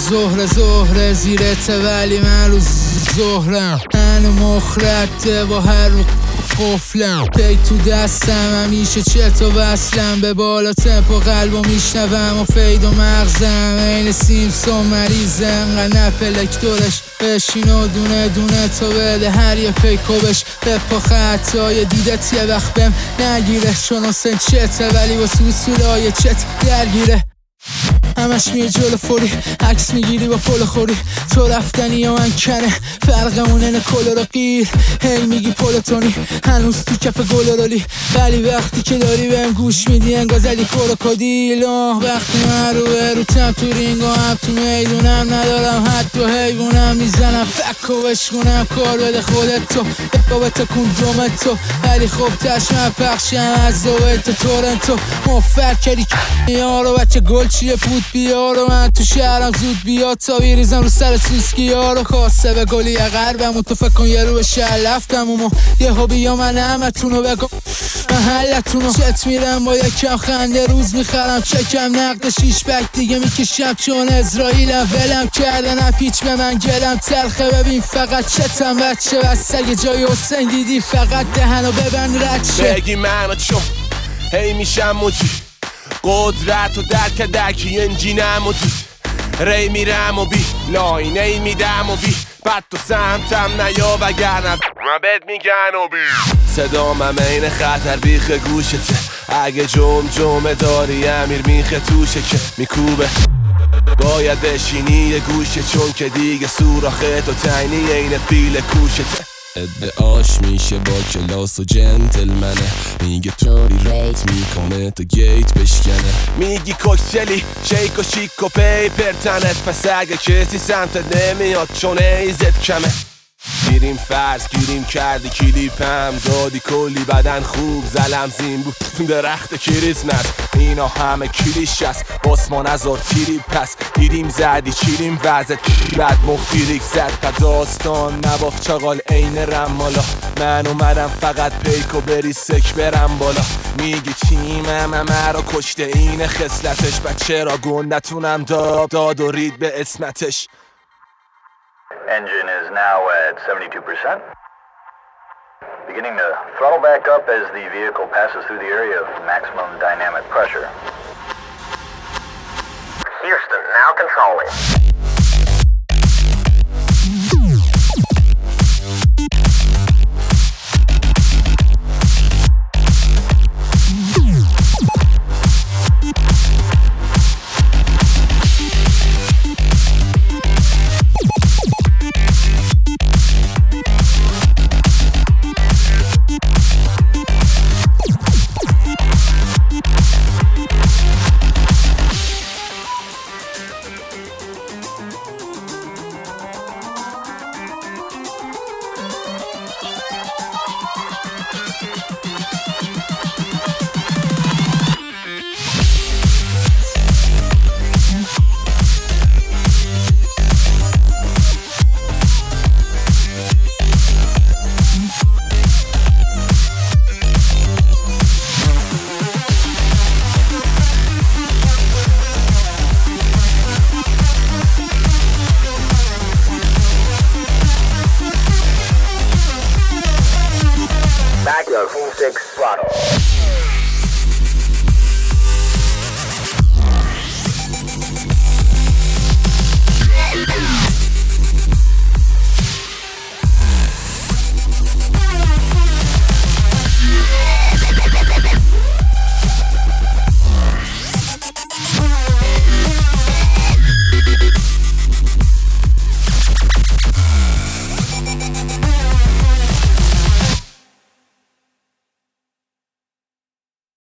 زهره زیرت ولی من رو زهرم هنو مخرده و هر رو قفلم پی تو دستم همیشه چت و وصلم به بالا تپ و قلب و میشنوم و فید و مغزم این سیمسون مریضه انقدر نپلک دورش بشین و دونه دونه تو بده هر یه پیکو بش بپا خطای دیدت یه وقت بهم نگیره چون حسین چته ولی با سوسولای چت درگیره همش میه جلو فوری عکس میگیری با پل خوری تو رفتنی یا من کنه فرقمون اینه کل رو قیر هی میگی پلتونی هنوز تو کف گل رولی ولی وقتی که داری بهم گوش میدی انگار زدی کروکودیل وقتی من رو تم تو رینگ و هم تو میدونم ندارم حد و حیوونم میزنم فک و بشکنم کار بده خودت تو بابت کندومت تو ولی خب تشمن پخشم از دویت تورنتو مفر کردی یارو بچه گل چیه پود بیارو من تو شهرم زود بیاد تا بیریزم رو سر سوسکی یارو خواسته به گلی غربم و تو فکر کن یه رو به شهر لفتم و یه ها بیا من همتونو بگم محلتونو چت میرم با یکم خنده روز میخرم چکم نقد 6 بک دیگه میکشم چون اسرائیلم ولم کردن پیچ به من گلم تلخه ببین فقط چتم بچه بس اگه جای حسین دیدی فقط دهنو ببند رد شه بگی منو چون هی میشم موجی قدرت و درکی انجینم و دید ری میرم و بی لاینه میدم و بی بعد تو سمتم نیا وگرنه من بهت میگن و بی صدام این خطر بیخ گوشته اگه جمجمه داری امیر میخه توشه که میکوبه باید بشینی یه گوشه چون که دیگه سوراخه تو تینی این فیل کوشته ادعاش میشه با کلاس و جنتلمنه میگه توری ریت میکنه تا گیت بشکنه میگی کوکتلی شیک و شیک و پیپر تنت پس اگه کسی سمتت نمیاد چون ایزت کمه گیریم فرض گیریم کردی کلیپم دادی کلی بدن خوب زلم زین بود درخت کریسمس اینا همه کلیش است باسمان از تیری پس گیریم زدی چیریم وزت بعد مختیریک زد تا داستان نباف چاقال این رمالا من اومدم فقط پیکو بری سک برم بالا میگی تیمم همه رو کشته این خصلتش بچه را گندتونم داد و رید به اسمتش Engine is now at 72%. Beginning to throttle back up as the vehicle passes through the area of maximum dynamic pressure. Houston, now controlling. Back up, full 6 throttle.